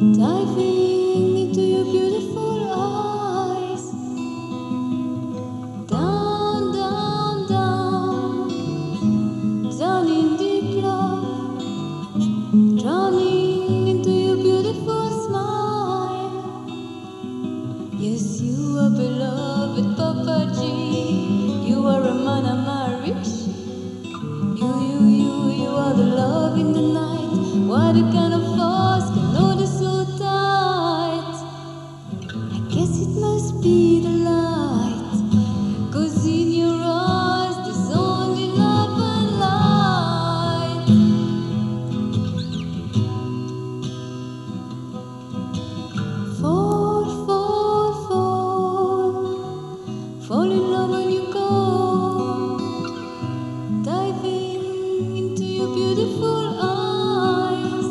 Diving into your beautiful eyes, down, down, down, down in deep love, drowning into your beautiful smile. Yes, you are beloved Papa G. You are a man of my rich. You are the love in the night. What a kind of force can hold us so tight. I guess it must be the light, 'cause in your eyes there's only love and light. Fall, fall, fall, fall in love when you go. Diving into your beautiful eyes,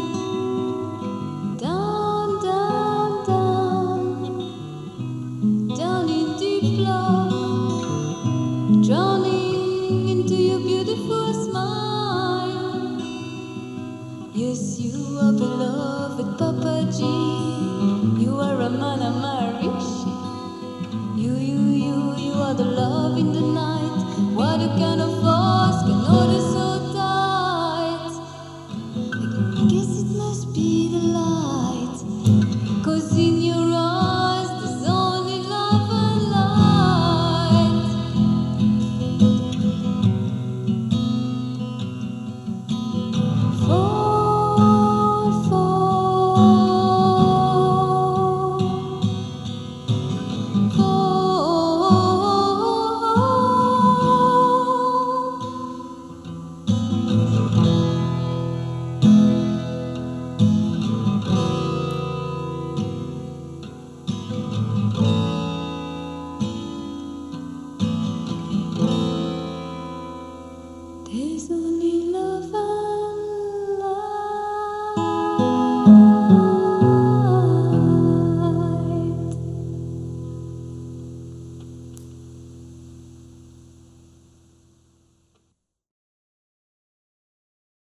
down, down, down, down in deep love, drowning into your beautiful smile. Yes, you are beloved Papa G. You are a man of my rich. You are the love in the night. What a kind of force can